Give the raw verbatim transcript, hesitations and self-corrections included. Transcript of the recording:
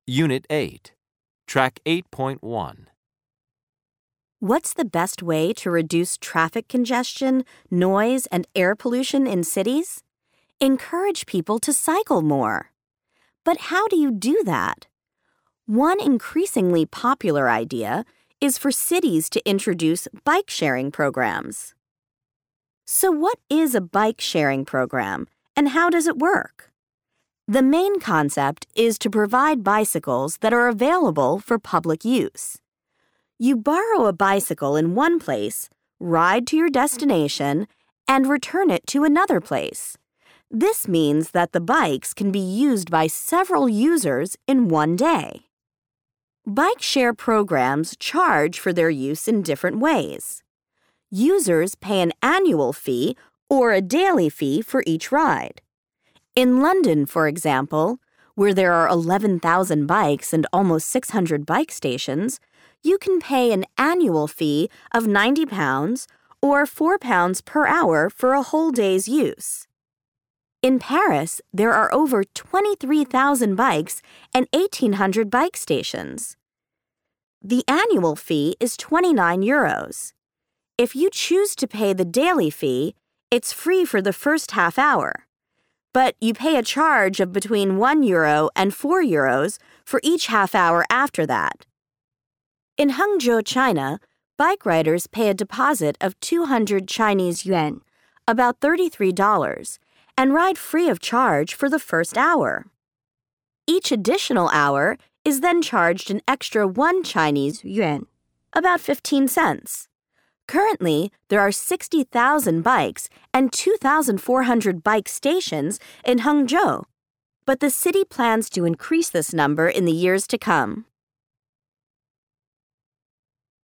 Unit eight, Track eight point one. What's the best way to reduce traffic congestion, noise, and air pollution in cities? Encourage people to cycle more. But how do you do that? One increasingly popular idea is for cities to introduce bike-sharing programs. So what is a bike-sharing program, and how does it work? The main concept is to provide bicycles that are available for public use. You borrow a bicycle in one place, ride to your destination, and return it to another place. This means that the bikes can be used by several users in one day. Bike share programs charge for their use in different ways. Users pay an annual fee or a daily fee for each ride. In London, for example, where there are eleven thousand bikes and almost six hundred bike stations, you can pay an annual fee of ninety pounds or four pounds per hour for a whole day's use. In Paris, there are over twenty-three thousand bikes and eighteen hundred bike stations. The annual fee is twenty-nine euros. If you choose to pay the daily fee, it's free for the first half hour. But you pay a charge of between one euro and four euros for each half hour after that. In Hangzhou, China, bike riders pay a deposit of two hundred Chinese yuan, about thirty-three dollars, and ride free of charge for the first hour. Each additional hour is then charged an extra one Chinese yuan, about fifteen cents. Currently, there are sixty thousand bikes and two thousand four hundred bike stations in Hangzhou, but the city plans to increase this number in the years to come.